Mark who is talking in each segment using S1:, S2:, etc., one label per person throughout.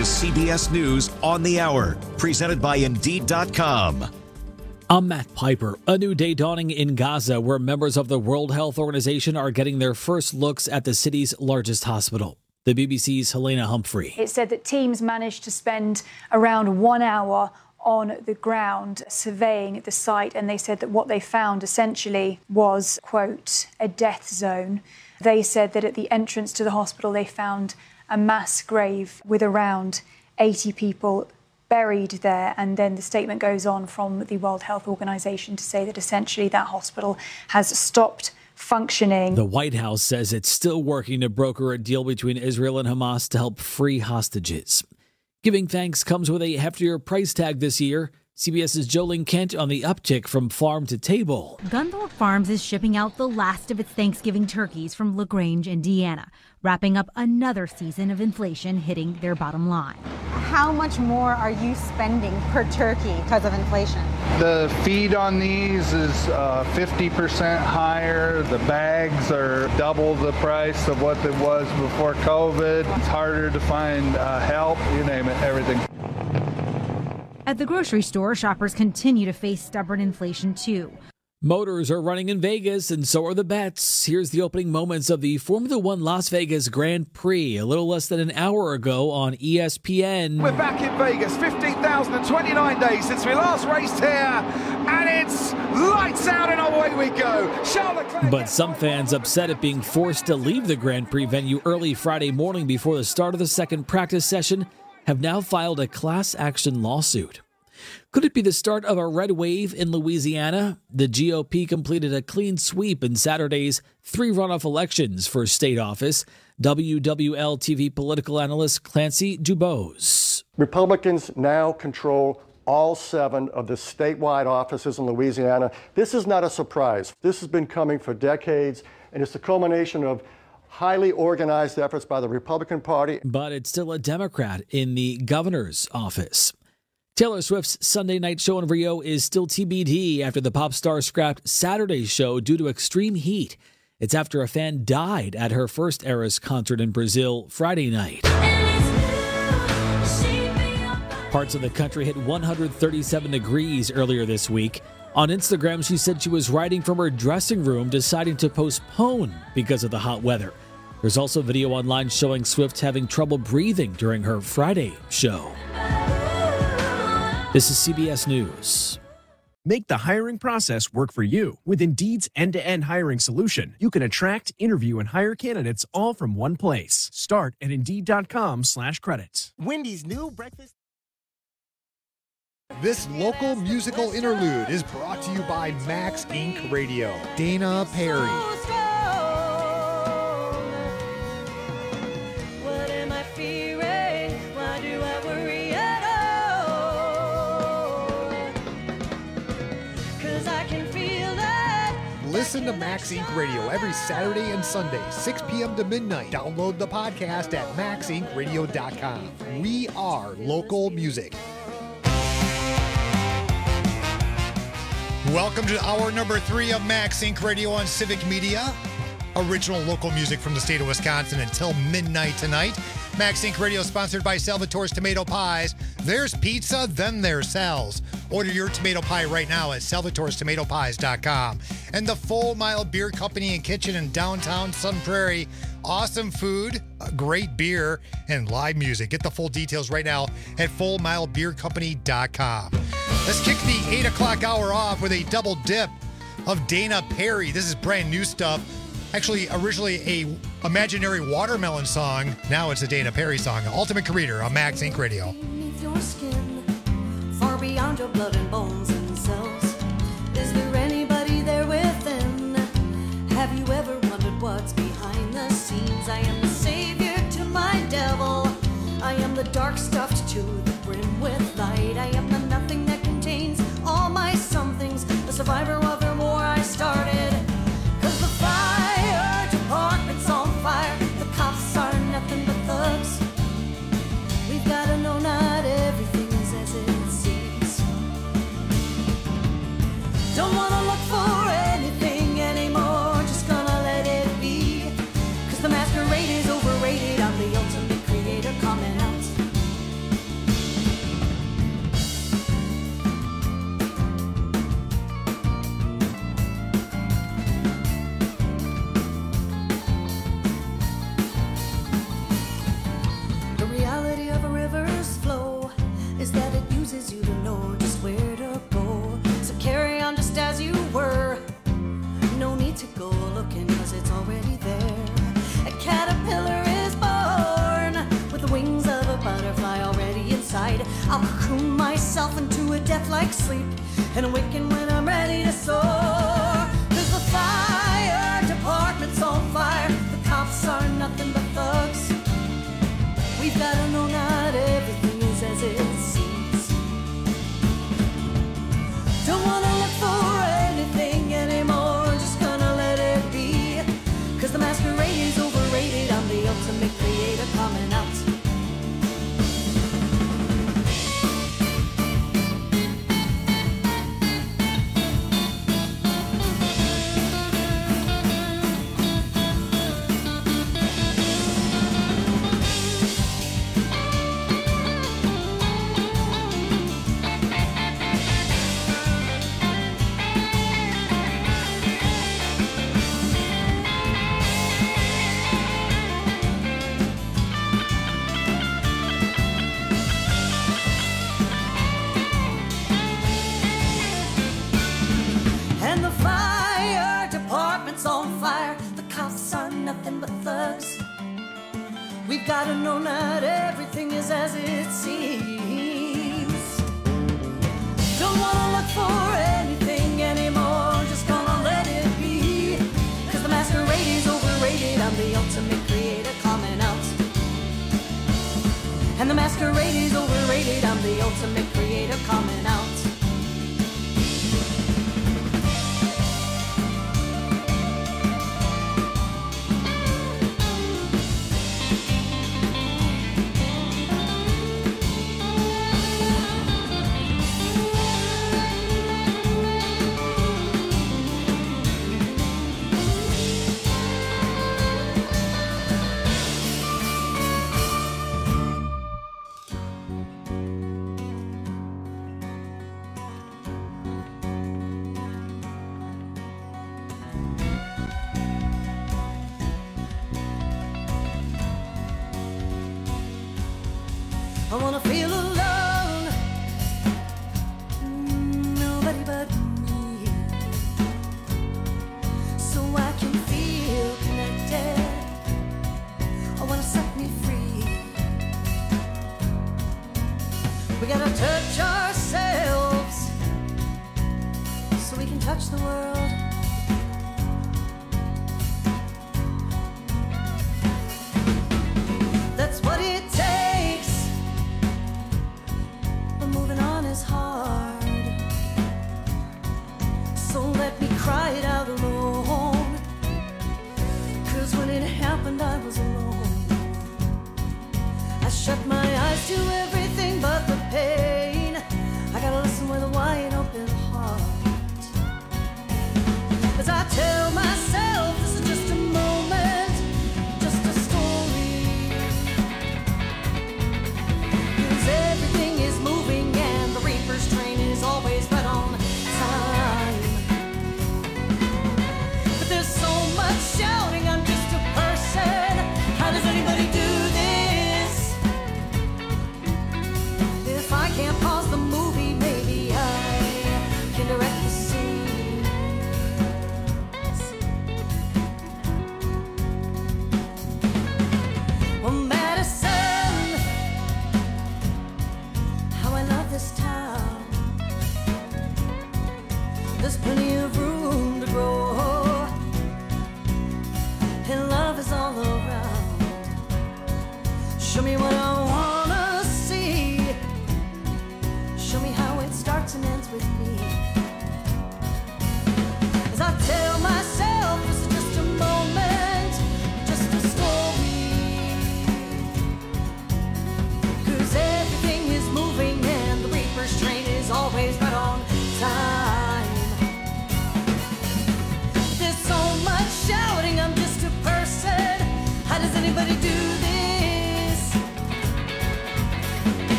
S1: is CBS News on the Hour, presented by Indeed.com.
S2: I'm Matt Piper. A new day dawning in Gaza, where members of the World Health Organization are getting their first looks at the city's largest hospital. The BBC's Helena Humphrey.
S3: It said that teams managed to spend around 1 hour on the ground surveying the site, and they said that what they found essentially was, quote, a death zone. They said that at the entrance to the hospital they found a mass grave with around 80 people buried there, and then the statement goes on from the World Health Organization to say that essentially that hospital has stopped functioning.
S2: The White House says it's still working to broker a deal between Israel and Hamas to help free hostages. Giving thanks comes with a heftier price tag this year. CBS's Jolene Kent on the uptick from farm to table.
S4: Gunthorpe Farms is shipping out the last of its Thanksgiving turkeys from LaGrange, Indiana, wrapping up another season of inflation hitting their bottom line.
S5: How much more are you spending per turkey because of inflation?
S6: The feed on these is 50% higher. The bags are double the price of what it was before COVID. It's harder to find help, you name it, everything.
S4: At the grocery store, shoppers continue to face stubborn inflation, too.
S2: Motors are running in Vegas, and so are the bets. Here's the opening moments of the Formula One Las Vegas Grand Prix a little less than an hour ago on ESPN.
S7: We're back in Vegas, 15,029 days since we last raced here, and it's lights out and away we go.
S2: But some fans upset at being forced to leave the Grand Prix venue early Friday morning before the start of the second practice session have now filed a class action lawsuit. Could it be the start of a red wave in Louisiana? The GOP completed a clean sweep in Saturday's 3 runoff elections for state office. WWL-TV political analyst Clancy Dubose.
S8: Republicans now control all 7 of the statewide offices in Louisiana. This is not a surprise. This has been coming for decades, and it's the culmination of highly organized efforts by the Republican Party.
S2: But it's still a Democrat in the governor's office. Taylor Swift's Sunday night show in Rio is still TBD after the pop star scrapped Saturday's show due to extreme heat. It's after a fan died at her first Eras concert in Brazil Friday night. Parts of the country hit 137 degrees earlier this week. On Instagram, she said she was writing from her dressing room, deciding to postpone because of the hot weather. There's also video online showing Swift having trouble breathing during her Friday show. This is CBS News.
S9: Make the hiring process work for you. With Indeed's end-to-end hiring solution, you can attract, interview, and hire candidates all from one place. Start at Indeed.com/credits.
S10: Wendy's new breakfast. This local musical interlude is brought to you by Max Inc. Radio. Dana Perry. Listen to Max Inc. Radio every Saturday and Sunday, 6 p.m. to midnight. Download the podcast at maxincradio.com. We are local music.
S11: Welcome to hour number 3 of Max Inc. Radio on Civic Media. Original local music from the state of Wisconsin until midnight tonight. Max Inc. Radio sponsored by Salvatore's Tomato Pies. There's pizza, then there's Sal's. Order your tomato pie right now at salvatorestomatopies.com. And the Full Mile Beer Company and Kitchen in downtown Sun Prairie. Awesome food, great beer, and live music. Get the full details right now at fullmilebeercompany.com. Let's kick the 8 o'clock hour off with a double dip of Dana Perry. This is brand new stuff. Actually, originally a imaginary watermelon song. Now it's a Dana Perry song. Ultimate Career on Max Inc. Radio.
S12: Your skin, far beyond your blood and bones and cells. Is there anybody there within? Have you ever wondered what's behind the scenes? I am the savior to my devil. I am the dark stuffed to the brim with light. I am the nothing that contains all my somethings. A survivor of the war I started. 'Cause the fire department's on fire. The cops are nothing but thugs. We've gotta know not everything is as it seems. Don't wanna look for anything anymore. Just gonna let it be. 'Cause the masquerade is overrated. I'm the ultimate creator coming out. death like sleep and awaken when I'm ready to soar. 'Cause the fire department's on fire. The cops are nothing but thugs. We've gotta know not everything is as it seems. Don't wanna look for anything anymore, just gonna let it be. 'Cause the masquerade is overrated, I'm the ultimate creator coming out. And the fire department's on fire. The cops are nothing but thugs. We've gotta know not everything is as it seems. Don't wanna look for anything anymore, just gonna let it be. 'Cause the masquerade is overrated, I'm the ultimate creator coming out. And the masquerade is overrated, I'm the ultimate creator coming out. I wanna feel alone, nobody but me, so I can feel connected. I wanna set me free. We gotta touch ourselves so we can touch the world. That's what it takes. Moving on is hard, so let me cry it out alone. 'Cause when it happened I was alone. I shut my eyes to everything but the pain. I gotta listen with a wide open heart.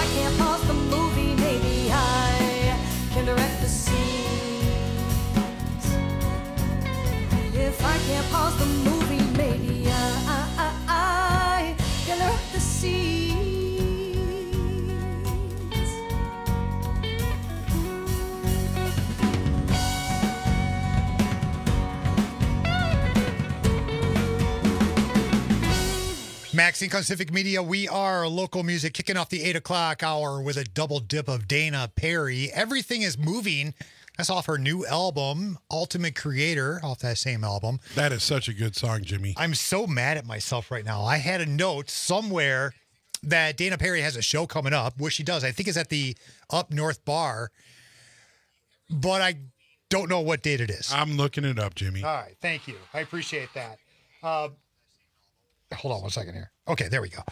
S12: I can't pause the movie, maybe I can direct the scenes. If I can't pause the movie, maybe I can direct the scenes.
S11: Maxine on Civic Media. We are local music, kicking off the 8 o'clock hour with a double dip of Dana Perry. Everything is Moving. That's off her new album, Ultimate Creator, off that same album.
S13: That is such a good song, Jimmy.
S11: I'm so mad at myself right now. I had a note somewhere that Dana Perry has a show coming up, which she does. I think it's at the Up North Bar, but I don't know what date it is.
S13: I'm looking it up, Jimmy.
S11: All right, thank you. I appreciate that. Hold on one second here. Okay, there we go.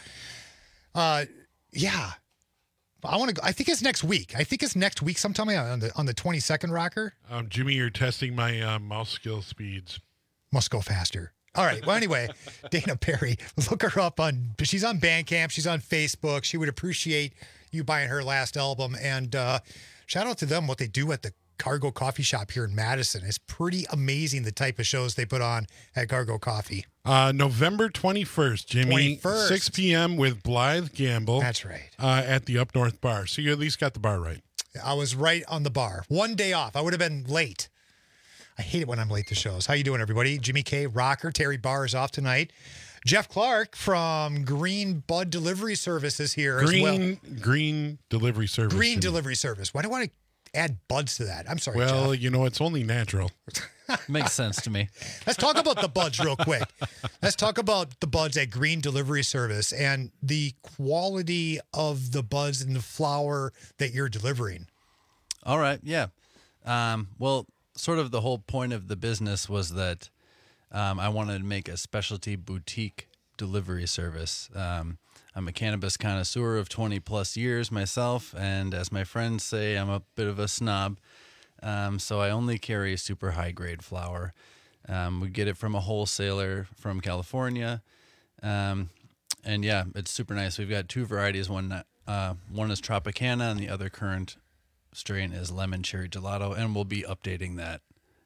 S11: Yeah. I want to go. I think it's next week. I think it's next week sometime on the 22nd, Rocker.
S13: Jimmy, you're testing my mouse skill speeds.
S11: Must go faster. All right. Well, anyway, Dana Perry, look her up she's on Bandcamp. She's on Facebook. She would appreciate you buying her last album. And shout out to them, what they do at the Cargo Coffee Shop here in Madison. It's pretty amazing the type of shows they put on at Cargo Coffee.
S13: November 21st, Jimmy.
S11: 21st.
S13: 6 p.m. with Blythe Gamble.
S11: That's right.
S13: At the Up North Bar. So you at least got the bar right.
S11: I was right on the bar. One day off. I would have been late. I hate it when I'm late to shows. How you doing, everybody? Jimmy K, Rocker. Terry Barr is off tonight. Jeff Clark from Green Bud Delivery Service is here as well.
S13: Green Delivery Service.
S11: Green Delivery Service. Why do I want to add buds to that? I'm sorry,
S13: Well,
S11: Jeff.
S13: you know, it's only natural.
S14: Makes sense to me.
S11: Let's talk about the buds real quick. Let's talk about the buds at Green Delivery Service and the quality of the buds and the flower that you're delivering.
S14: All right. Yeah. Well, sort of the whole point of the business was that I wanted to make a specialty boutique delivery service. I'm a cannabis connoisseur of 20 plus years myself, and as my friends say, I'm a bit of a snob. So I only carry super high grade flower. We get it from a wholesaler from California. And yeah, it's super nice. We've got two varieties. One is Tropicana and the other current strain is Lemon Cherry Gelato, and we'll be updating that.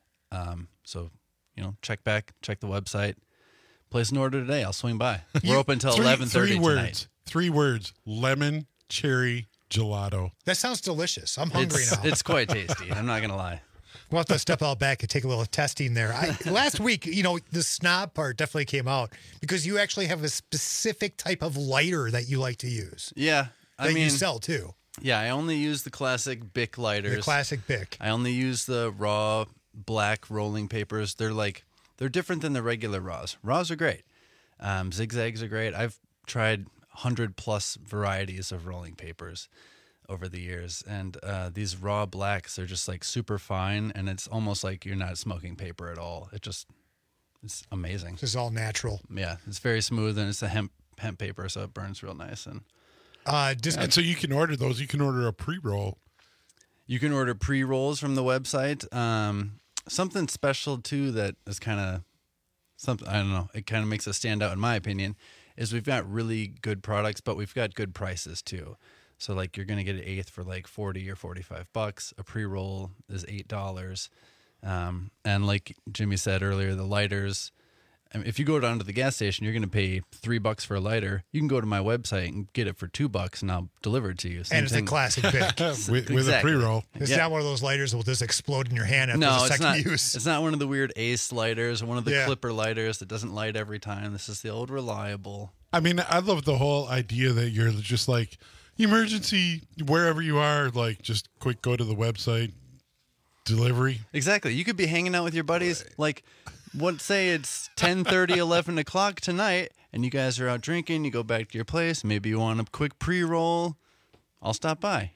S14: So, check the website. Place an order today. I'll swing by. We're open till 11:30 tonight.
S13: 3 words. Lemon Cherry Gelato.
S11: That sounds delicious. I'm hungry now.
S14: It's quite tasty. I'm not going to lie.
S11: We'll have to step out back and take a little testing there. Last week, the snob part definitely came out because you actually have a specific type of lighter that you like to use.
S14: Yeah.
S11: You sell too.
S14: Yeah, I only use the classic Bic lighters.
S11: The classic Bic.
S14: I only use the raw black rolling papers. They're different than the regular raws. Raws are great. Zigzags are great. I've tried 100+ varieties of rolling papers over the years, and these raw blacks are just like super fine, and it's almost like you're not smoking paper at all. It's amazing.
S11: This is all natural.
S14: Yeah, it's very smooth, and it's a hemp paper, so it burns real nice. And
S13: and so you can order those. You can order a pre-roll.
S14: You can order pre-rolls from the website. Something special too that is kind of something, I don't know, it kind of makes us stand out in my opinion, is we've got really good products, but we've got good prices too. So like you're going to get an eighth for like $40 or $45. A pre-roll is $8. And like Jimmy said earlier, the lighters, if you go down to the gas station, you're going to pay $3 for a lighter. You can go to my website and get it for $2 and I'll deliver it to you.
S11: And it's a classic Bic.
S13: with a pre-roll.
S11: It's not one of those lighters that will just explode in your hand after the second use.
S14: It's not one of the weird Ace lighters or one of the Clipper lighters that doesn't light every time. This is the old reliable.
S13: I mean, I love the whole idea that you're just like, emergency, wherever you are, like just quick go to the website, delivery.
S14: Exactly. You could be hanging out with your buddies, like, say it's 10:30, 11 o'clock tonight, and you guys are out drinking, you go back to your place, maybe you want a quick pre-roll, I'll stop by,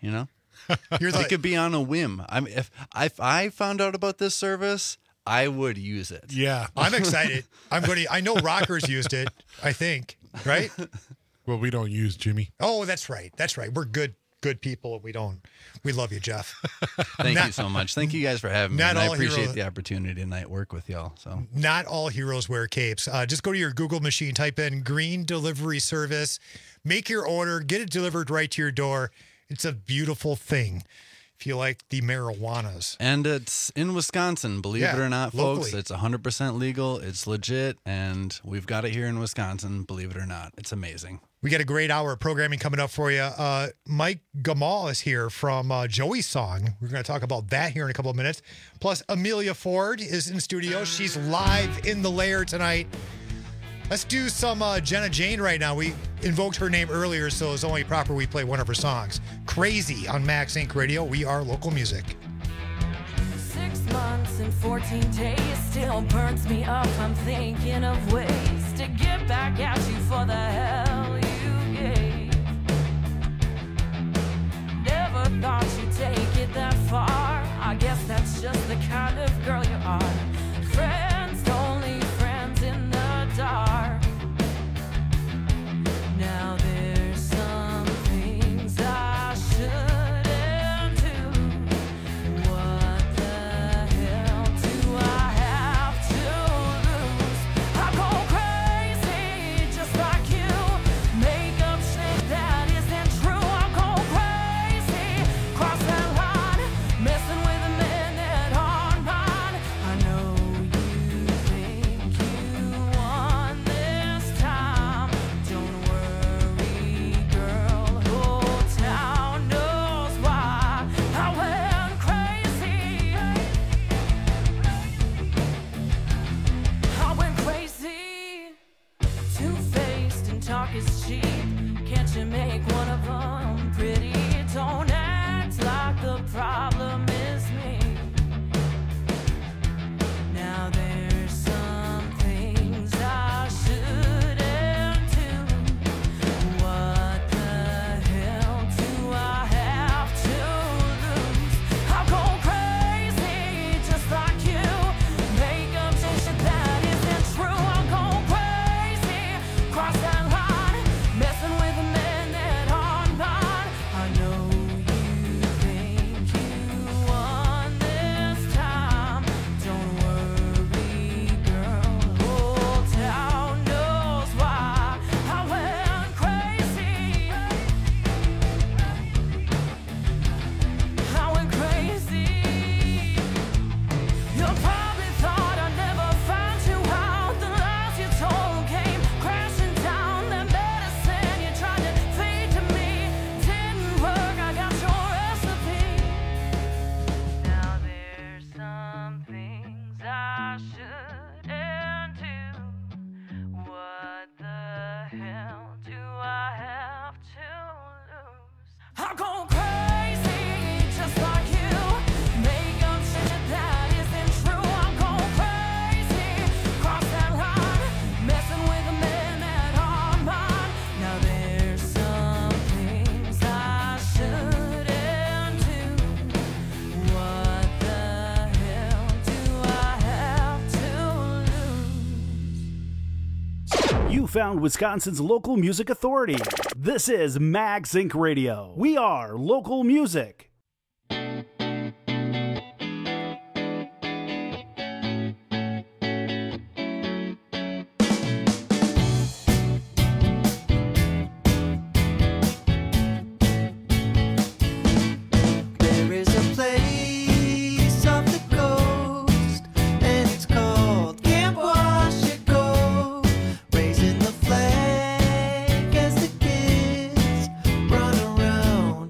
S14: It could be on a whim. If I found out about this service, I would use it.
S13: Yeah.
S11: I'm excited. I know Rockers used it, I think, right?
S13: Well, we don't use Jimmy.
S11: Oh, that's right. That's right. We're good good people. We love you, Jeff.
S14: Thank you so much. Thank you guys for having me.
S11: Not
S14: And I
S11: all
S14: appreciate
S11: heroes-
S14: the opportunity tonight to work with y'all. So
S11: Not all heroes wear capes. Just go to your Google machine, type in Green Delivery Service, make your order, get it delivered right to your door. It's a beautiful thing. If you like the marijuanas.
S14: And it's in Wisconsin, believe it or not, folks.
S11: locally.
S14: It's 100% legal. It's legit. And we've got it here in Wisconsin, believe it or not. It's amazing.
S11: We got a great hour of programming coming up for you. Mike Gamal is here from Joey's Song. We're going to talk about that here in a couple of minutes. Plus, Amelia Ford is in studio. She's live in the lair tonight. Let's do some Jenna Jane right now. We invoked her name earlier, so it's only proper we play one of her songs. Crazy on Max Inc. Radio. We are local music.
S15: 6 months and 14 days still burns me up. I'm thinking of ways to get back at you for the hell you gave. Never thought you'd take it that far. I guess that's just the kind of girl you are. Friends, only friends in the dark. Now there's some things I shouldn't do. What the hell do I have to lose? I go crazy just like you. Make up shit that isn't true. I go crazy, cross that line, messing with a minute on mine. I know you think you won this time. Don't worry, girl, whole town knows why I went crazy. I went crazy. Two-faced and talk is cheap. Can't you make one of them pretty? Don't act like the problem is me. Now there's some things I shouldn't do. What the hell do I have to lose? I'll go crazy just like you. Make up shit that isn't true. I'll go crazy, cross that line, messing with a minute on mine. I know you think you won this time. Don't worry, girl, whole town knows why I went crazy. I went crazy. You probably thought I'd never find you out. The lies you told came crashing down. That medicine you tried to feed to me didn't work. I got your recipe. Now there's some things I shouldn't do. What the hell do I have to lose? I'll go crazy just like you. Make up shit that isn't true. I'll go crazy, cross that line, messing with a minute on mine. Now there's some things I shouldn't do. What the hell do I have to lose?
S16: You found Wisconsin's local music authority. This is Max Inc. Radio. We are local music.
S17: There is a place off the coast, and it's called Camp Washago, raising the flag as the kids run around.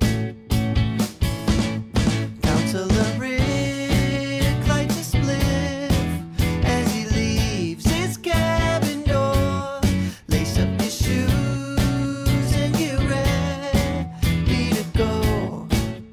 S17: Counselor Rick lights a spliff as he leaves his cabin door. Lace up your shoes and get ready to go.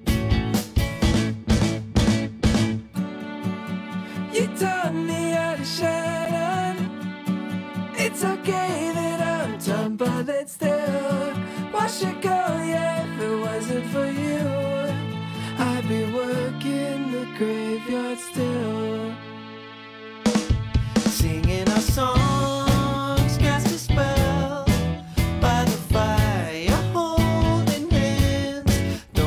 S17: You taught me how to shut up. It's okay that I'm done, but still, wash it go, yeah. If it wasn't for you, I'd be working the graveyard still. Singing our songs, cast a spell by the fire, holding hands.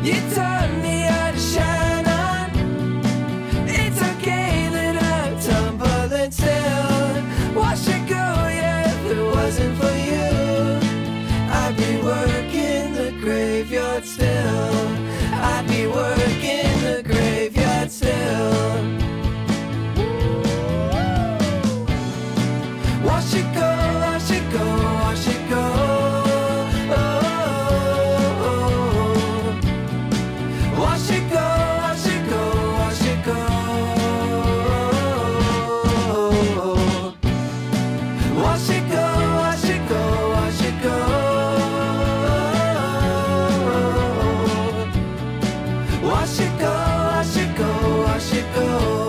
S17: You taught me how to shine on. It's okay that I'm tumbling still. Watch it go, yeah, if it wasn't for you, I'd be working the graveyard still. I'd be working the graveyard still. Watch it go, watch it go, watch it go. Oh, oh, oh. Watch it go, watch it go, watch it go. Watch it go, watch it go, watch it go. Watch it go, watch it go, watch it go.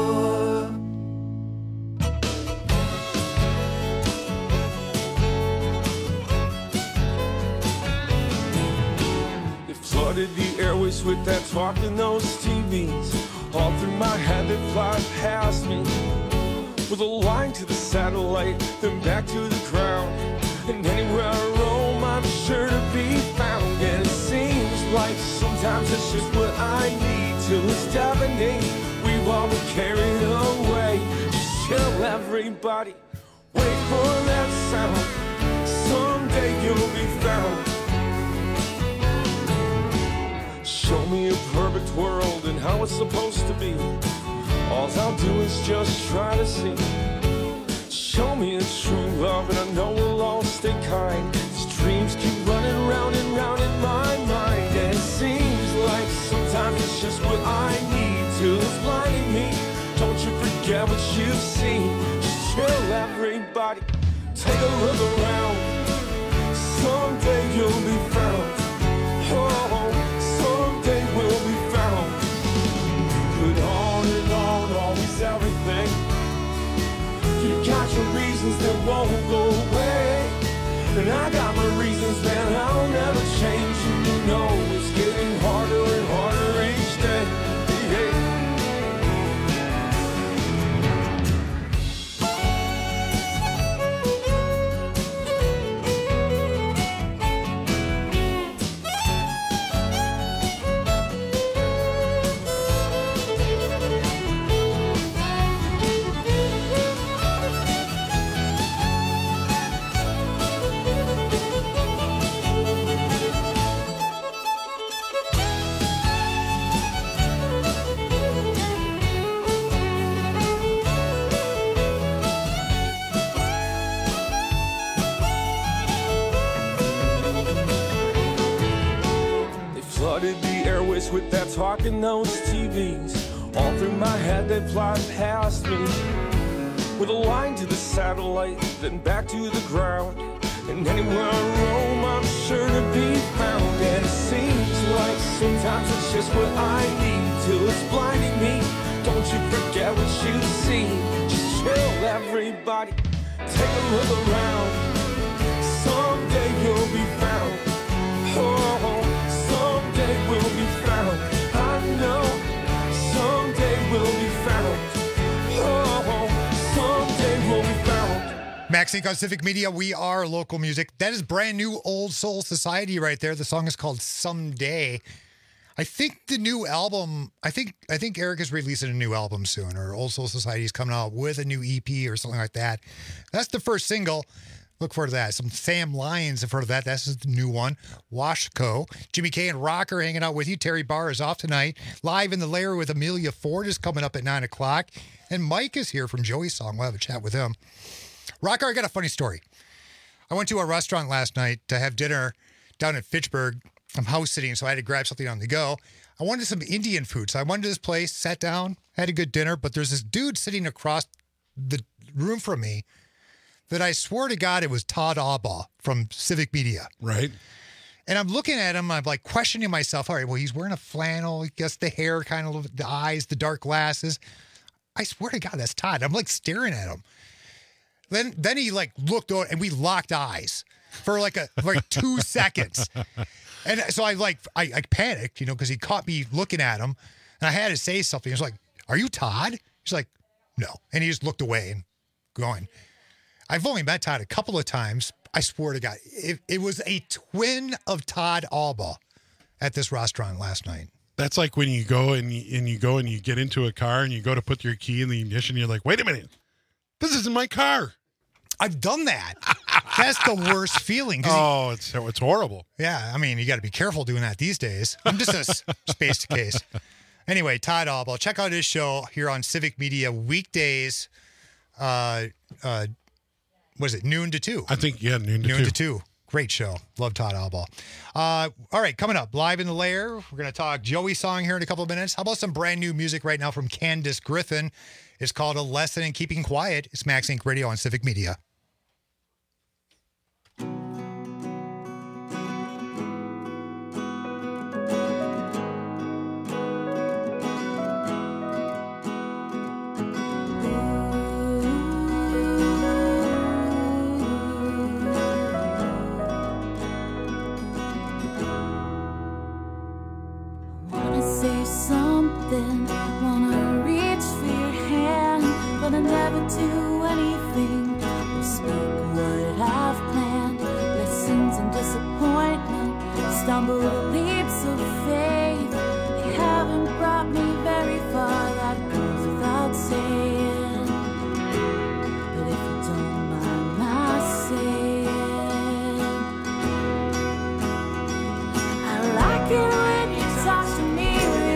S18: They flooded the airways with that talk in those TVs. All through my head they fly past me, with a line to the satellite, then back to the ground. And anywhere I roam, I'm sure to be found. And it seems like sometimes it's just what I need till it's deafening. We've all been carried away. Just chill, everybody. Wait for that sound. Someday you'll be found. Show me a perfect world and how it's supposed to be. All I'll do is just try to see. Show me a true love and I know we'll all stay kind. These dreams keep running round and round in my mind. And it seems like sometimes it's just what I need till it's blinding me. Don't you forget what you've seen. Just chill, everybody. Take a look around. Someday you'll be found. Oh, someday we'll be found. But on and on, always everything. You got your reasons that won't go away, and I got my reasons that I'll never change. And you know it's getting harder and harder each day. Yeah. Flooded the airways with that talk in those TVs. All through my head they fly past me, with a line to the satellite, then back to the ground. And anywhere I roam, I'm sure to be found. And it seems like sometimes it's just what I need till it's blinding me. Don't you forget what you see. Just chill, everybody. Take a look around. Someday you'll be found. Oh, someday we'll be found. I know someday we'll be found. Oh, someday we'll be found.
S11: Max Inc. on Civic Media. We are local music. That is brand new Old Soul Society right there. The song is called Someday. I think the new album, I think Eric is releasing a new album soon, or Old Soul Society is coming out with a new EP or something like that. That's the first single. Look forward to that. Some Sam Lyons have heard of that. That's the new one. Washco. Jimmy K and Rocker hanging out with you. Terry Barr is off tonight. Live in the Lair with Amelia Ford is coming up at 9 o'clock. And Mike is here from Joey's Song. We'll have a chat with him. Rocker, I got a funny story. I went to a restaurant last night to have dinner down at Fitchburg. I'm house sitting, so I had to grab something on the go. I wanted some Indian food, so I went to this place, sat down, had a good dinner, but there's this dude sitting across the room from me that I swear to God it was Todd Albaugh from Civic Media.
S13: Right.
S11: And I'm looking at him, I'm like questioning myself. All right, well, he's wearing a flannel, I guess the hair, kind of the eyes, the dark glasses. I swear to God, that's Todd. I'm like staring at him. Then he like looked over and we locked eyes for like 2 seconds. And so I panicked, because he caught me looking at him and I had to say something. He was like, "Are you Todd?" He's like, "No." And he just looked away and going. I've only met Todd a couple of times. I swear to God, it was a twin of Todd Albaugh. at this restaurant last night.
S13: That's like when you go and you get into a car and you go to put your key in the ignition. You're like, wait a minute, this isn't my car.
S11: I've done that. That's the worst feeling.
S13: Oh, it's horrible.
S11: Yeah, I mean, you got to be careful doing that these days. I'm just a space case. Anyway, Todd Albaugh, check out his show here on Civic Media weekdays. What is it? Noon to 2.
S13: I think, yeah, noon to
S11: 2. Great show. Love Todd Albaugh. All right, coming up, live in the lair, we're going to talk Joey's song here in a couple of minutes. How about some brand new music right now from Candace Griffin? It's called A Lesson in Keeping Quiet. It's Max Inc. Radio on Civic Media.
S15: Wanna reach for your hand, but I never do anything or speak what I've planned. Lessons and disappointment, stumble leaps of faith. They haven't brought me very far, that goes without saying. But if you don't mind my saying, I like it when you talk to me.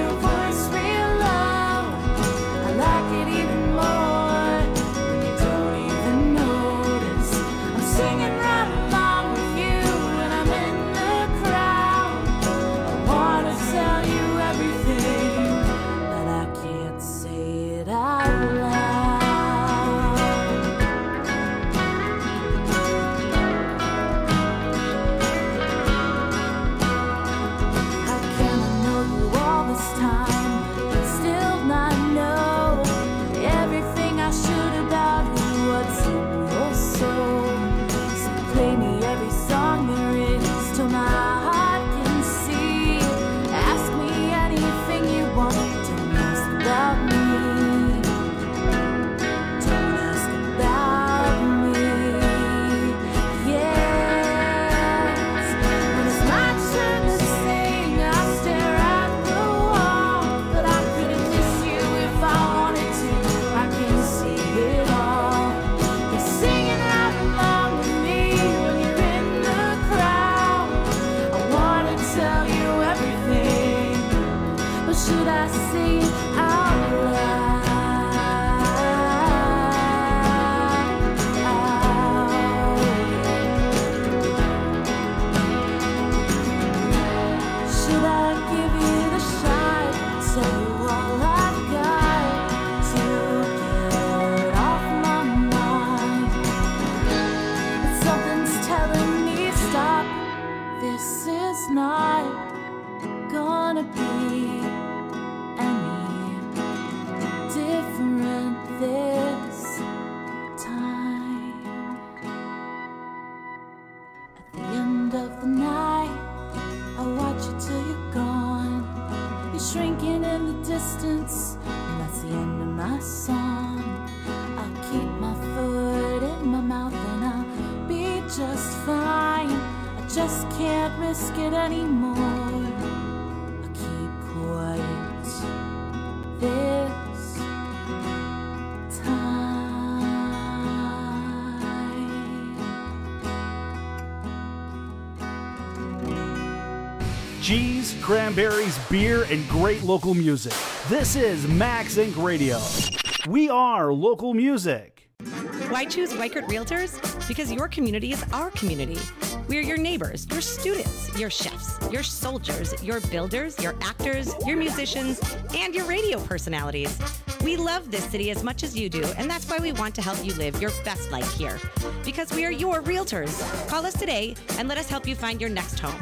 S16: Cheese, cranberries, beer, and great local music. This is Max Inc. Radio. We are local music.
S19: Why choose Weichert Realtors? Because your community is our community. We're your neighbors, your students, your chefs, your soldiers, your builders, your actors, your musicians, and your radio personalities. We love this city as much as you do, and that's why we want to help you live your best life here. Because we are your realtors. Call us today and let us help you find your next home.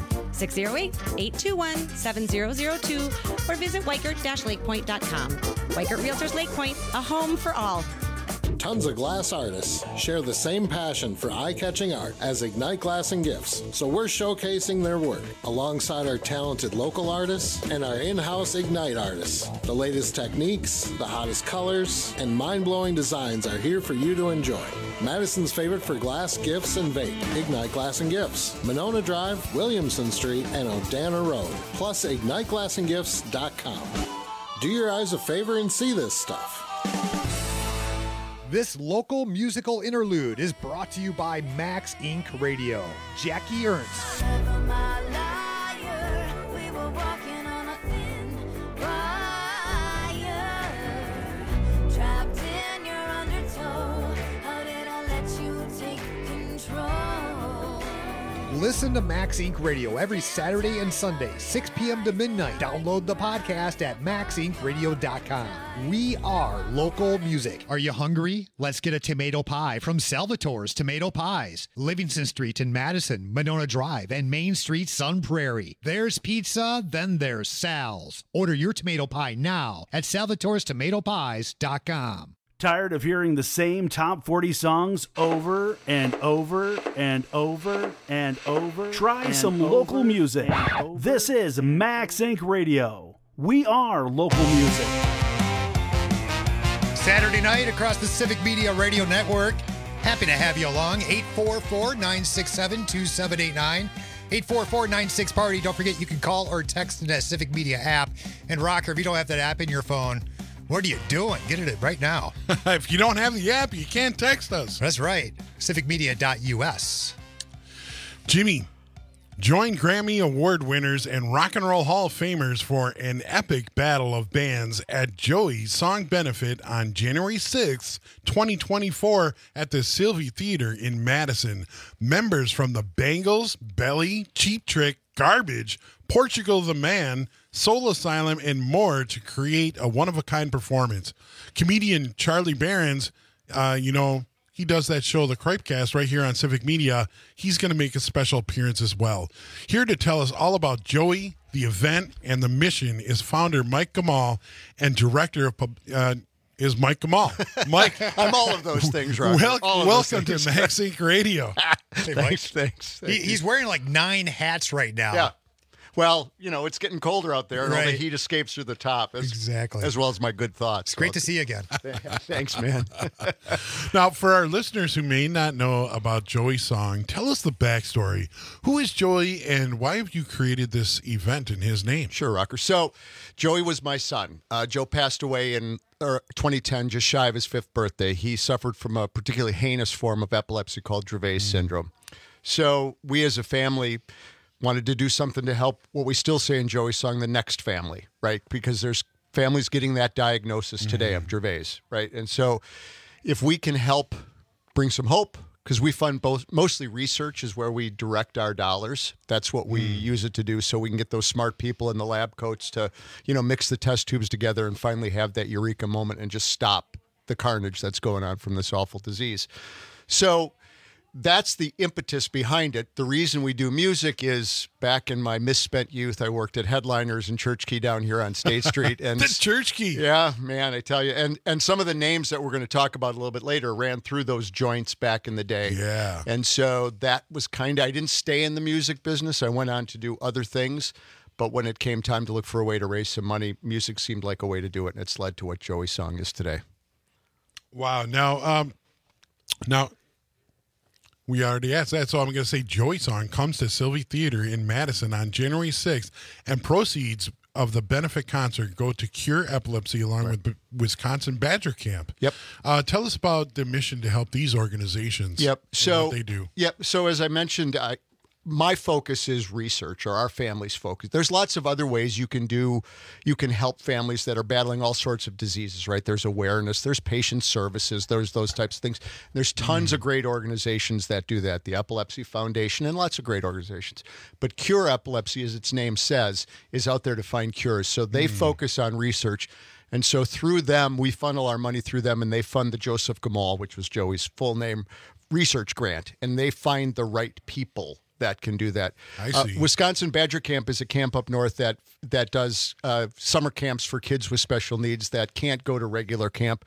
S19: 608-821-7002 or visit Weichert-LakePoint.com. Weichert Realtors Lake Point, a home for all.
S20: Tons of glass artists share the same passion for eye-catching art as Ignite Glass and Gifts, so we're showcasing their work alongside our talented local artists and our in-house Ignite artists. The latest techniques, the hottest colors, and mind-blowing designs are here for you to enjoy. Madison's favorite for glass, gifts, and vape, Ignite Glass and Gifts, Monona Drive, Williamson Street, and O'Dana Road, plus IgniteGlassandGifts.com. Do your eyes a favor and see this stuff.
S10: This local musical interlude is brought to you by Max Inc. Radio. Jackie Ernst. Listen to Max Inc. Radio every Saturday and Sunday, 6 p.m. to midnight. Download the podcast at maxincradio.com. We are local music. Are you hungry? Let's get a tomato pie from Salvatore's Tomato Pies. Livingston Street in Madison, Monona Drive, and Main Street, Sun Prairie. There's pizza, then there's Sal's. Order your tomato pie now at salvatorestomatopies.com.
S16: Tired of hearing the same top 40 songs over and over and over and over? Try some local music. This is Max Inc. Radio. We are local music.
S11: Saturday night across the Civic Media Radio Network. Happy to have you along. 844-967-2789. 844-96-PARTY. Don't forget you can call or text in that Civic Media app. And Rocker, if you don't have that app in your phone, what are you doing? Get it right now.
S13: If you don't have the app, you can't text us.
S11: That's right. civicmedia.us.
S13: Jimmy, join Grammy Award winners and Rock and Roll Hall of Famers for an epic battle of bands at Joey's Song Benefit on January 6th, 2024 at the Sylvie Theater in Madison. Members from the Bangles, Belly, Cheap Trick, Garbage, Portugal the Man, Soul Asylum, and more to create a one-of-a-kind performance. Comedian Charlie Barons, he does that show, The Cripecast, right here on Civic Media. He's going to make a special appearance as well. Here to tell us all about Joey, the event, and the mission is founder Mike Gamal and director of is Mike Gamal. Mike,
S21: I'm all of those things, right?
S13: Welcome to Max Inc. Radio.
S11: Hey, Mike.
S21: Thanks.
S11: He's wearing like 9 hats right now.
S21: Yeah. Well, it's getting colder out there, and all the heat escapes through the top.
S11: Exactly.
S21: As well as my good thoughts.
S11: It's great to see you again.
S21: Thanks, man.
S13: Now, for our listeners who may not know about Joey's song, tell us the backstory. Who is Joey, and why have you created this event in his name?
S21: Sure, Rocker. So, Joey was my son. Joe passed away in 2010, just shy of his 5th birthday. He suffered from a particularly heinous form of epilepsy called Dravet syndrome. So, we as a family wanted to do something to help what we still say in Joey's song, the next family, right? Because there's families getting that diagnosis today of Dravet, right? And so if we can help bring some hope, because we fund mostly research is where we direct our dollars. That's what we use it to do, so we can get those smart people in the lab coats to, mix the test tubes together and finally have that eureka moment and just stop the carnage that's going on from this awful disease. So that's the impetus behind it. The reason we do music is back in my misspent youth, I worked at Headliners and Church Key down here on State Street. And
S13: the Church Key.
S21: Yeah, man, I tell you. And some of the names that we're going to talk about a little bit later ran through those joints back in the day.
S13: Yeah.
S21: And so that was I didn't stay in the music business. I went on to do other things. But when it came time to look for a way to raise some money, music seemed like a way to do it. And it's led to what Joey's song is today.
S13: Wow. Now, we already asked that, so I'm going to say Joey Song comes to Sylvie Theater in Madison on January 6th, and proceeds of the benefit concert go to Cure Epilepsy along with Wisconsin Badger Camp.
S21: Yep.
S13: Tell us about the mission to help these organizations.
S21: Yep. So
S13: what they do.
S21: Yep. So as I mentioned, my focus is research, or our family's focus. There's lots of other ways you can help families that are battling all sorts of diseases, right? There's awareness, there's patient services, there's those types of things. There's tons of great organizations that do that, the Epilepsy Foundation and lots of great organizations. But Cure Epilepsy, as its name says, is out there to find cures. So they focus on research. And so through them, we funnel our money through them, and they fund the Joseph Gamal, which was Joey's full name, research grant. And they find the right people that can do that.
S13: I see.
S21: Wisconsin Badger Camp is a camp up north that does summer camps for kids with special needs that can't go to regular camp.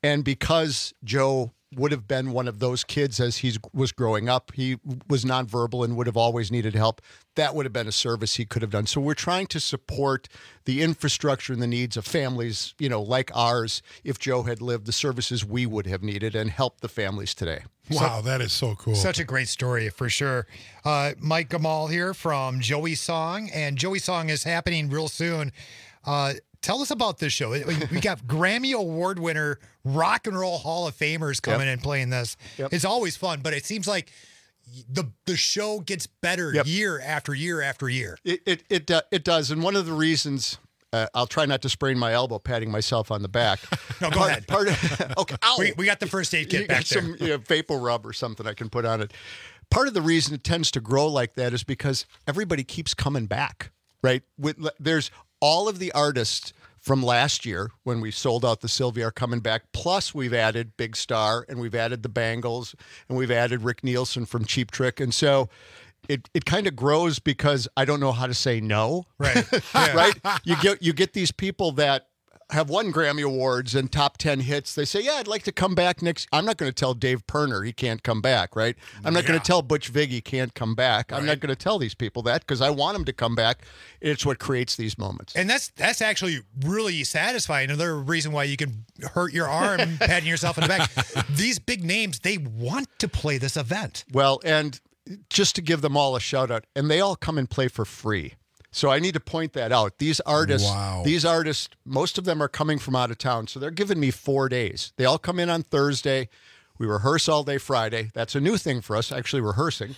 S21: And because Joe would have been one of those kids as he was growing up, he was nonverbal and would have always needed help. That would have been a service he could have done. So we're trying to support the infrastructure and the needs of families, like ours. If Joe had lived, the services we would have needed, and help the families today.
S13: Wow, that is so cool.
S11: Such a great story for sure. Mike Gamal here from Joey Song, and Joey Song is happening real soon. Tell us about this show. We got Grammy Award winner, Rock and Roll Hall of Famers coming and playing this. It's always fun, but it seems like the show gets better year after year after year.
S21: It does, and one of the reasons. I'll try not to sprain my elbow patting myself on the back.
S11: No, go ahead.
S21: Okay, ow.
S11: We got the first aid kit back there.
S21: Some Vapor Rub or something I can put on it. Part of the reason it tends to grow like that is because everybody keeps coming back, right? There's all of the artists from last year when we sold out the Sylvia are coming back. Plus, we've added Big Star, and we've added the Bangles, and we've added Rick Nielsen from Cheap Trick. And so it kind of grows because I don't know how to say no.
S11: Right.
S21: Right? You get these people that have won Grammy Awards and top 10 hits. They say, yeah, I'd like to come back next. I'm not going to tell Dave Pirner he can't come back, right? I'm not going to tell Butch Vig he can't come back. I'm not going to tell these people that because I want them to come back. It's what creates these moments.
S11: And that's actually really satisfying. Another reason why you can hurt your arm patting yourself in the back. These big names, they want to play this event.
S21: Well, and just to give them all a shout out, and they all come and play for free. So I need to point that out. These artists, most of them are coming from out of town. So they're giving me 4 days. They all come in on Thursday. We rehearse all day Friday. That's a new thing for us, actually rehearsing.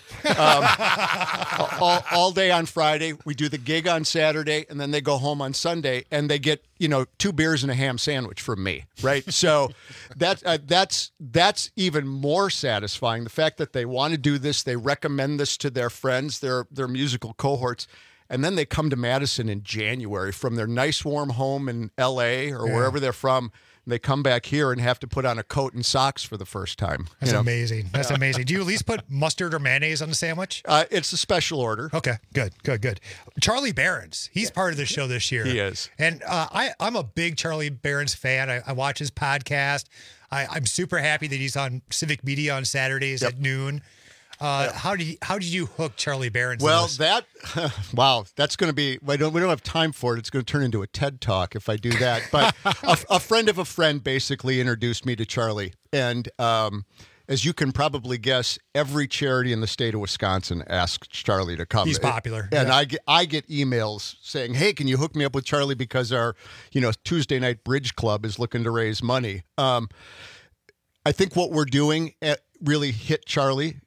S21: All day on Friday. We do the gig on Saturday, and then they go home on Sunday, and they get 2 beers and a ham sandwich from me, right? So that's even more satisfying. The fact that they want to do this, they recommend this to their friends, their musical cohorts. And then they come to Madison in January from their nice warm home in L.A. or wherever they're from. And they come back here and have to put on a coat and socks for the first time.
S11: That's amazing. That's amazing. Do you at least put mustard or mayonnaise on the sandwich?
S21: It's a special order.
S11: Okay, good. Charlie Berens, he's part of the show this year.
S21: He is.
S11: And I'm a big Charlie Berens fan. I watch his podcast. I'm super happy that he's on Civic Media on Saturdays at noon. How did you hook Charlie Berens?
S21: Well, that's going to be. We don't have time for it. It's going to turn into a TED Talk if I do that. But a friend of a friend basically introduced me to Charlie, and as you can probably guess, every charity in the state of Wisconsin asks Charlie to come.
S11: He's popular,
S21: and I get emails saying, "Hey, can you hook me up with Charlie because our Tuesday night bridge club is looking to raise money." I think what we're doing really hit Charlie.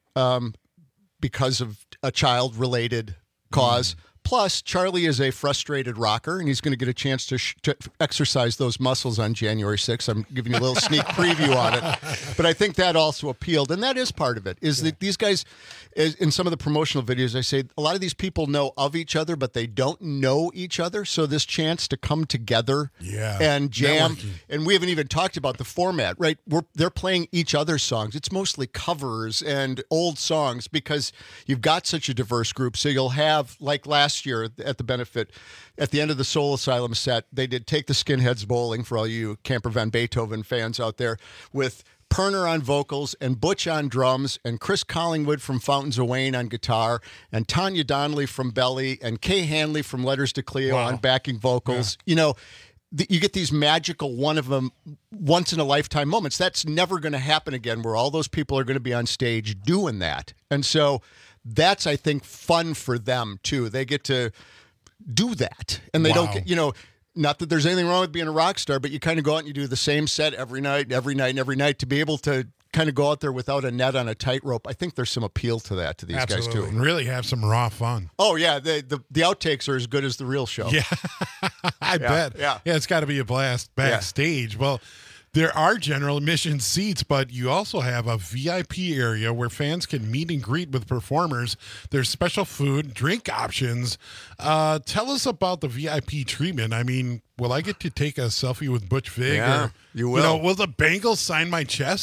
S21: Because of a child-related cause. Plus, Charlie is a frustrated rocker, and he's going to get a chance to exercise those muscles on January 6th. I'm giving you a little sneak preview on it. But I think that also appealed, and that is part of it, is that these guys, in some of the promotional videos, I say a lot of these people know of each other, but they don't know each other. So this chance to come together and jam, and we haven't even talked about the format, right? They're playing each other's songs. It's mostly covers and old songs because you've got such a diverse group. So you'll have, like last year at the benefit, at the end of the Soul Asylum set, they did Take the Skinheads Bowling for all you Camper Van Beethoven fans out there, with Pirner on vocals and Butch on drums and Chris Collingwood from Fountains of Wayne on guitar and Tanya Donnelly from Belly and Kay Hanley from Letters to Cleo on backing vocals. You get these magical once-in-a-lifetime moments. That's never going to happen again, where all those people are going to be on stage doing that. And so that's, I think, fun for them, too. They get to do that. And they don't get, not that there's anything wrong with being a rock star, but you kind of go out and you do the same set every night to be able to kind of go out there without a net on a tightrope. I think there's some appeal to that, to these guys, too.
S13: And really have some raw fun.
S21: Oh, yeah. The outtakes are as good as the real show.
S13: Yeah, I bet.
S21: Yeah,
S13: it's got to be a blast backstage. Yeah. Well, there are general admission seats, but you also have a VIP area where fans can meet and greet with performers. There's special food, drink options. Tell us about the VIP treatment. I mean, will I get to take a selfie with Butch Vig?
S21: Yeah, you will.
S13: Will the Bangles sign my chest?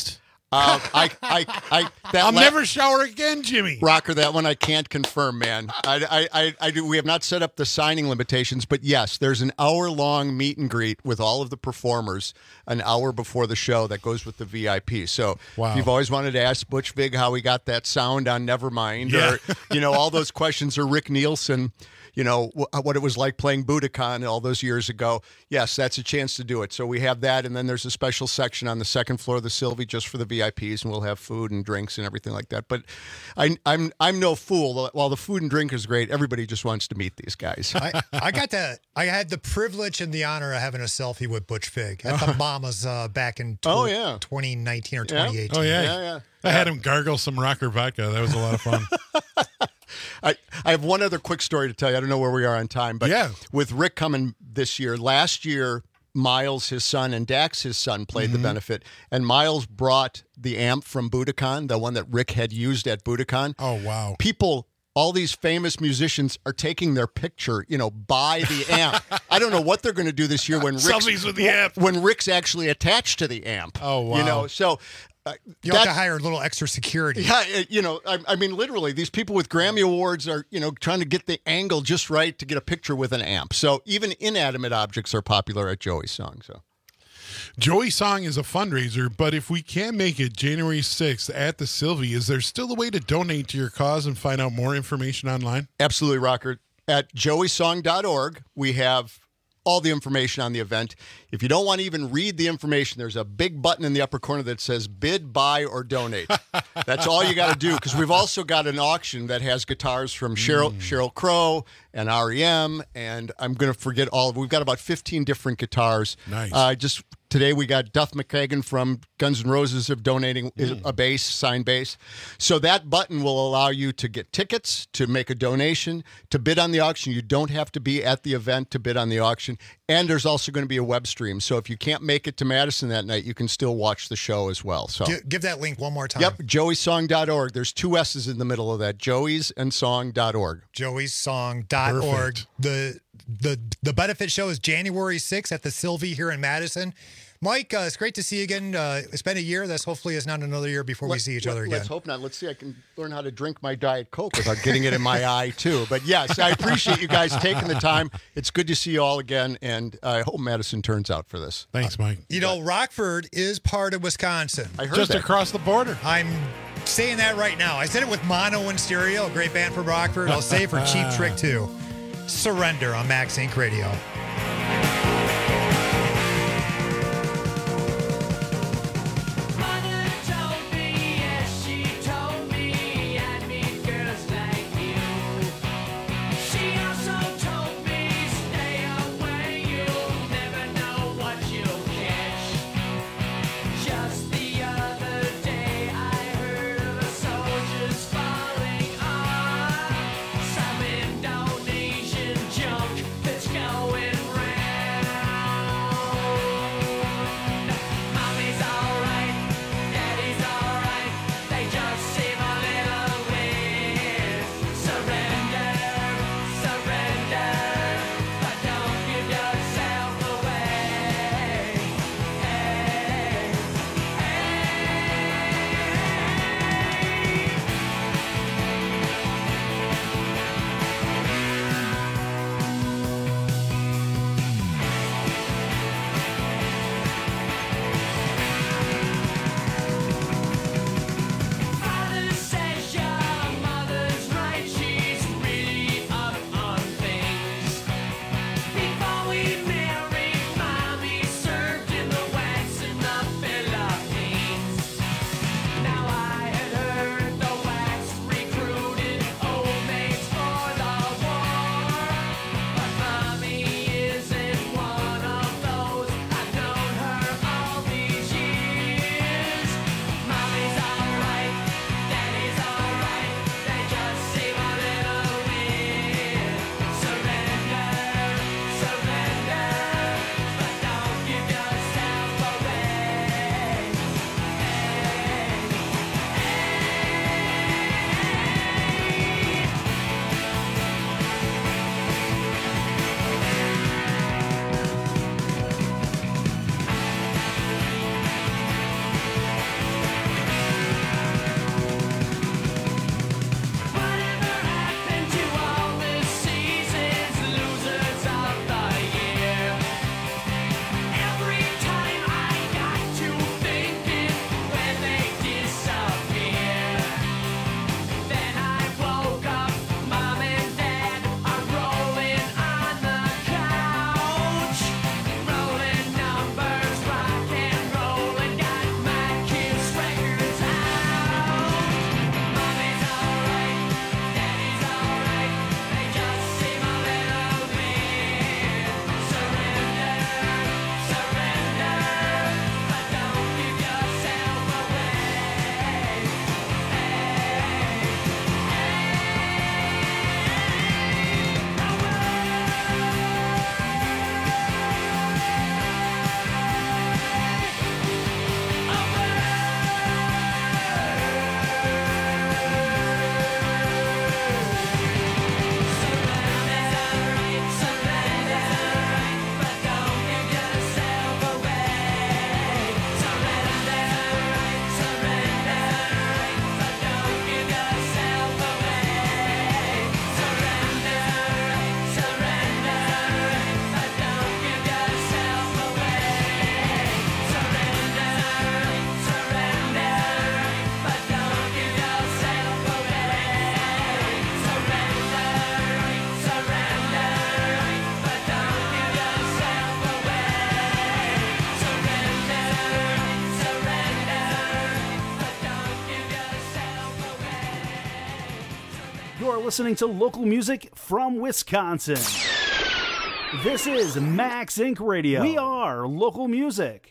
S13: I'll never shower again, Jimmy.
S21: Rocker, that one I can't confirm, man. We have not set up the signing limitations, but yes, there's an hour-long meet and greet with all of the performers an hour before the show that goes with the VIP. So if you've always wanted to ask Butch Vig how he got that sound on Nevermind, or all those questions, or Rick Nielsen, what it was like playing Budokan all those years ago. Yes, that's a chance to do it. So we have that, and then there's a special section on the second floor of the Sylvie just for the VIPs, and we'll have food and drinks and everything like that. But I'm no fool. While the food and drink is great, everybody just wants to meet these guys.
S11: I had the privilege and the honor of having a selfie with Butch Vig at the Mamas back in 2019 or 2018.
S13: Oh, yeah. I had him gargle some Rocker vodka. That was a lot of fun.
S21: I have one other quick story to tell you. I don't know where we are on time, but with Rick coming this year, last year, Miles, his son, and Dax, his son, played the benefit, and Miles brought the amp from Budokan, the one that Rick had used at Budokan.
S13: Oh, wow.
S21: People, all these famous musicians are taking their picture, by the amp. I don't know what they're going to do this year when
S13: Selfies with the amp.
S21: When Rick's actually attached to the amp.
S13: Oh, wow.
S21: So...
S11: you have to hire a little extra security.
S21: Yeah, I mean, literally, these people with Grammy Awards are, trying to get the angle just right to get a picture with an amp. So even inanimate objects are popular at Joey's Song. So
S13: Joey Song is a fundraiser, but if we can't make it January 6th at the Sylvie, is there still a way to donate to your cause and find out more information online?
S21: Absolutely, Rocker. At joeysong.org, we have all the information on the event. If you don't want to even read the information, there's a big button in the upper corner that says bid, buy, or donate. That's all you got to do, because we've also got an auction that has guitars from Sheryl Crow and REM, and I'm going to forget all of. We've got about 15 different guitars.
S13: Nice.
S21: Today we got Duff McKagan from Guns N' Roses of donating a bass, signed bass. So that button will allow you to get tickets, to make a donation, to bid on the auction. You don't have to be at the event to bid on the auction. And there's also going to be a web stream. So if you can't make it to Madison that night, you can still watch the show as well. So
S11: give that link one more time.
S21: Yep, joeysong.org. There's 2 S's in the middle of that, joeysandsong.org.
S11: joeysong.org. The benefit show is January 6th at the Sylvie here in Madison. Mike, it's great to see you again. It's been a year. This hopefully is not another year before we see each other again.
S21: Let's hope not. Let's see. I can learn how to drink my Diet Coke without getting it in my eye, too. But yes, I appreciate you guys taking the time. It's good to see you all again, and I hope Madison turns out for this.
S13: Thanks, Mike.
S11: Rockford is part of Wisconsin.
S21: I heard
S13: just
S21: that.
S13: Across the border.
S11: I'm saying that right now. I said it with Mono and Stereo, a great band from Rockford. I'll say it for Cheap Trick, too. Surrender on Max Inc. Radio.
S15: Indonesian junk that's going round.
S16: listening to local music from Wisconsin. This is Max Inc. Radio. We are local music.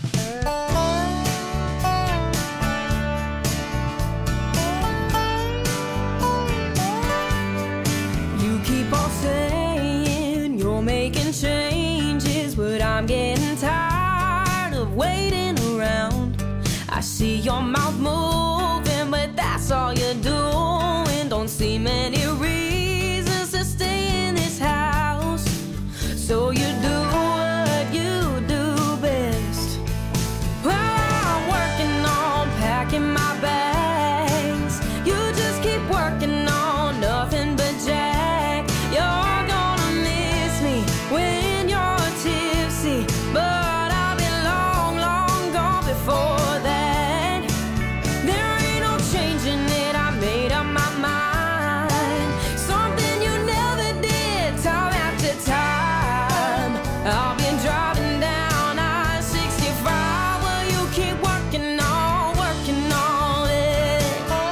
S15: You keep on saying you're making changes, but I'm getting tired of waiting around. I see your mouth moving, but that's all you're doing. Don't see many reasons to stay in this house, so you do what you do best. Well, I'm working on packing my bags. You just keep working on nothing but jack. You're gonna miss me when you're tipsy, but I'll be long, long gone before that. There ain't no changing it, I made up my mind. Something you never did, time after time. I've been driving down I-65 while you keep working on it.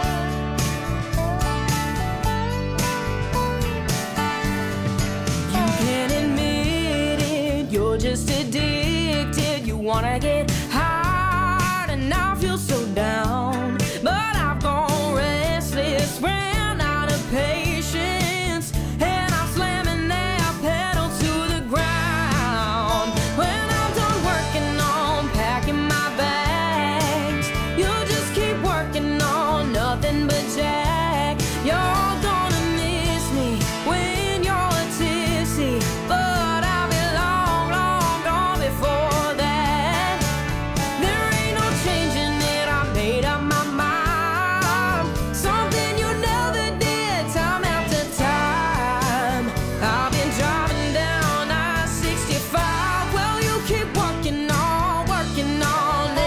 S15: You can't admit it, you're just addicted. You wanna get high and now feel so down. But I've gone restless, ran out of patience, and I'm slamming that pedal to the ground. When I'm done working on packing my bags, you'll just keep working on nothing but jack. You're gonna miss me when you're tipsy, but I'll be long, long gone before that. There ain't no changing it, I made up my mind. Something you never did, time after time. I've been driving down I-65, well, you keep working on it.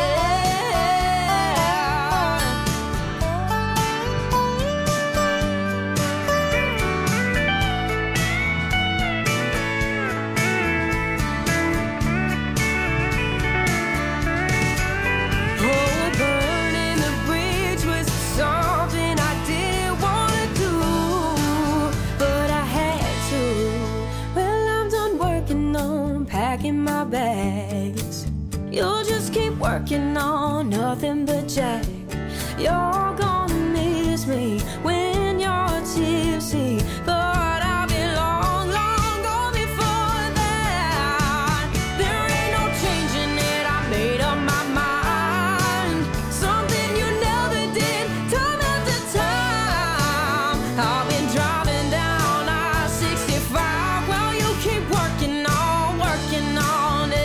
S15: Oh, burning the bridge was something I didn't wanna do, but I had to. Well, I'm done working on packing my bags. You'll just keep working on nothing but jack. You're gonna miss me when you're tipsy, but I'll be long, long gone before that. There ain't no changing it, I made up my mind. Something you never did, time after time. I've been driving down I-65 while you keep working on it.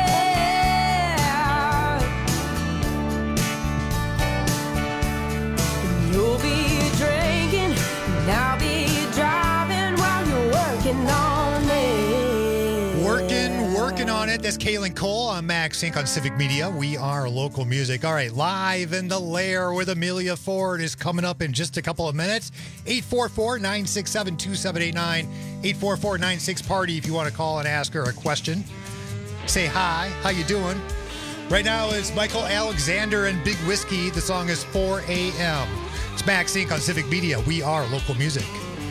S15: You'll be drinking, and I'll be driving while you're working on it.
S11: Working on it. That's Kaylin Cole on Max Inc. on Civic Media. We are local music. All right, Live in the Lair with Amelia Ford is coming up in just a couple of minutes. 844-967-2789. 844-96-PARTY if you want to call and ask her a question. Say hi. How you doing? Right now is Michael Alexander and Big Whiskey. The song is 4 a.m. It's Max Inc. on Civic Media. We are local music.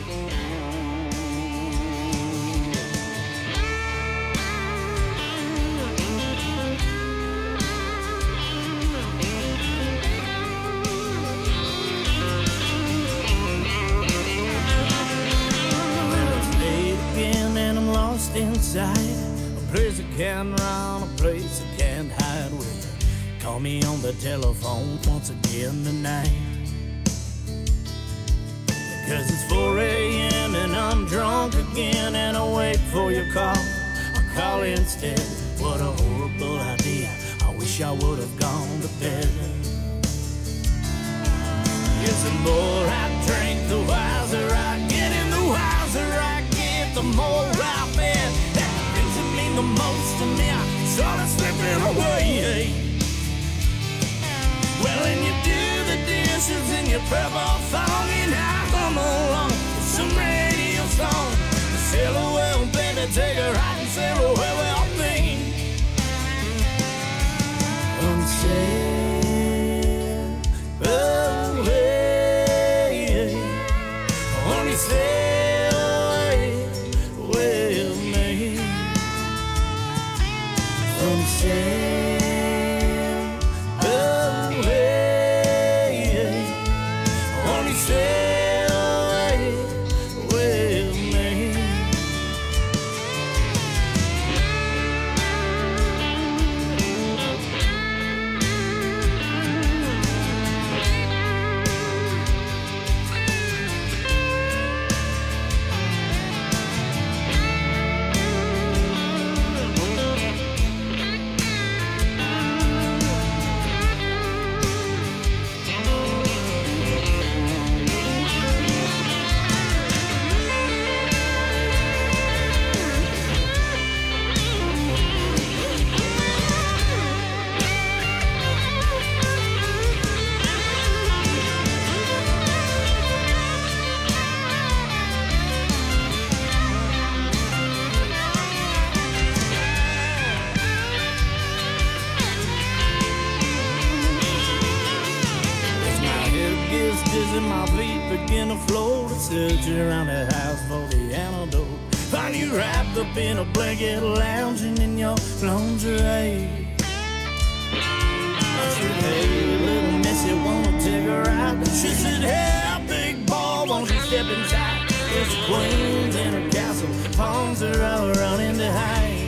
S1: Late again and I'm lost inside a place I can't run, a place I can't hide with. Call me on the telephone once again tonight, because it's 4 a.m. and I'm drunk again and I wait for your call. I call instead. What a horrible idea. I wish I would have gone to bed. Yes, the more I drink, the wiser I get, and the wiser I get, the more I bet. Everything to mean the most to me, I started slipping away. Well, and you do the dishes and you prep a song, and I come along with some radio song. Sail away, baby, take a ride and sail away where I've been. Sail away. Only Honey, sail away. Honey, sail away with me. As my head gets dizzy, my feet begin to float. I search around the house for the antidote. Find you wrapped up in a blanket, lounging in your lingerie. I said, hey, little missy, wanna take a ride? She said, hey, big boy, won't you step inside? There's the queens in her castle, pawns are all running to hide.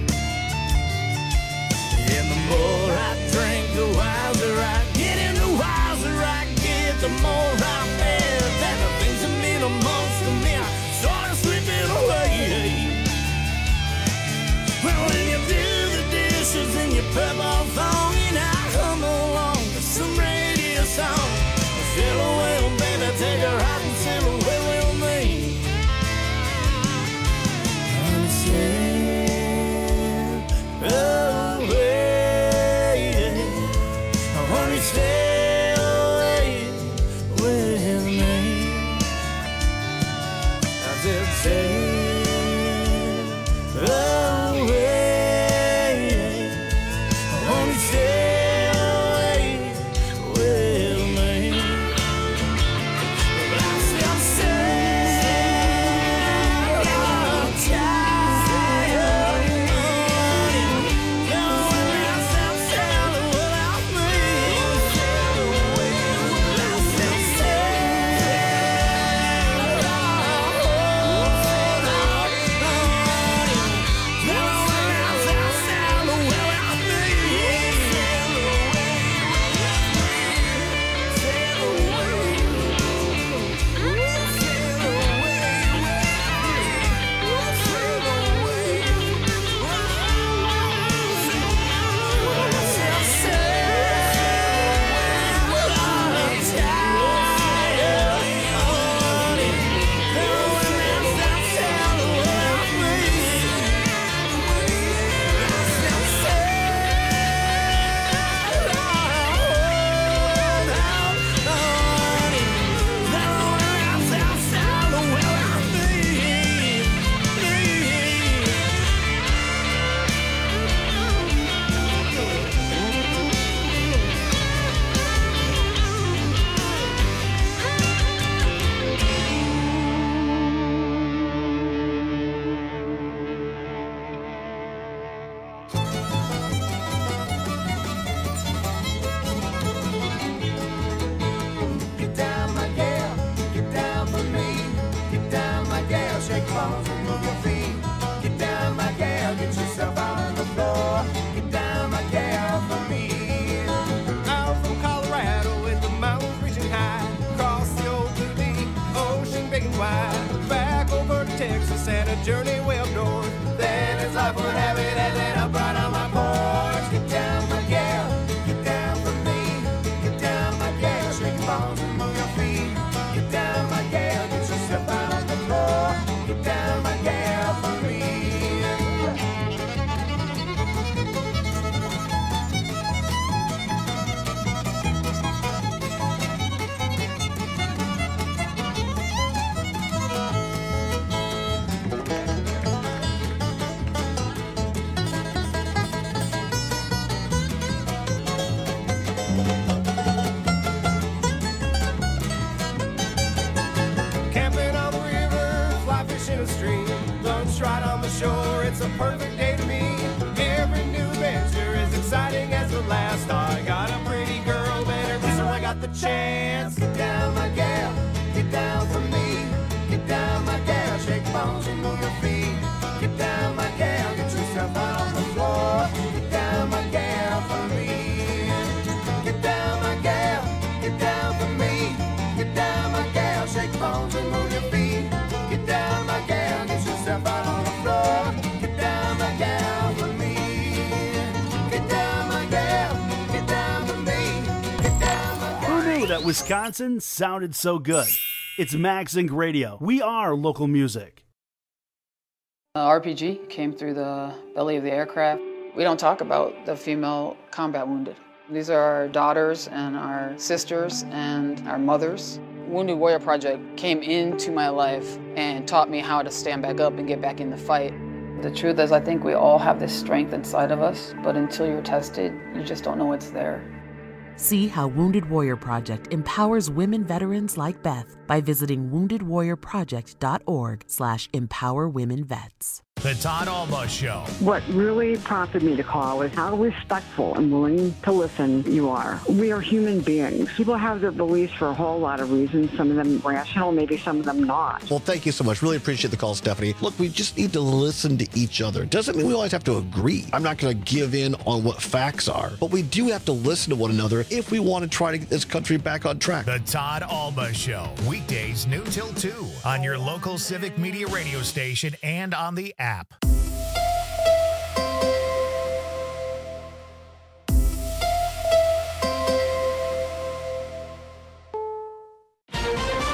S1: And the more I drink, the wiser I get, and the wiser I get, the more I feel that the things that mean the most to me are sort of slipping away. Well, when you do the dishes in your purple thong, and I come along to some radio song, sail away, oh baby, take a ride and sail away with me. Honey, sail away. Honey, sail away with me. I said, sail away. Honey, sail away with me. I said, sail
S3: journey way up north. Then as life would have it, and then I brought on my porch. Get down, my gal, get down for me. Get down, my gal, shake your bones and move your feet. Get down, my gal, get yourself out on the floor. Get down, my gal, for me. Right on the shore, it's a perfect day to me. Every new chance. Get down, my gal, get down for me. Get down, my gal, shake bones and move your feet. Get down, my gal, get yourself out on the floor. Get down, my gal, for me. Get down, my gal, get down for me. Get down, my gal, shake bones and move your feet. Get down, my gal, get yourself out on the floor. Get down, my gal, for me. Get down, my gal, get down for me. Get down, my gal.
S16: Who knew that Wisconsin sounded so good? It's Max Inc. Radio. We are local music.
S5: RPG came through the belly of the aircraft. We don't talk about the female combat wounded. These are our daughters and our sisters and our mothers. Wounded Warrior Project came into my life and taught me how to stand back up and get back in the fight. The truth is, I think we all have this strength inside of us, but until you're tested, you just don't know it's there.
S22: See how Wounded Warrior Project empowers women veterans like Beth by visiting woundedwarriorproject.org/empowerwomenvets.
S23: The Todd Alba Show.
S24: What really prompted me to call is how respectful and willing to listen you are. We are human beings. People have their beliefs for a whole lot of reasons, some of them rational, maybe some of them not.
S25: Well, thank you so much. Really appreciate the call, Stephanie. Look, we just need to listen to each other. Doesn't mean we always have to agree. I'm not going to give in on what facts are, but we do have to listen to one another if we want to try to get this country back on track.
S23: The Todd Alba Show. Weekdays noon till 2 on your local Civic Media radio station and on the app.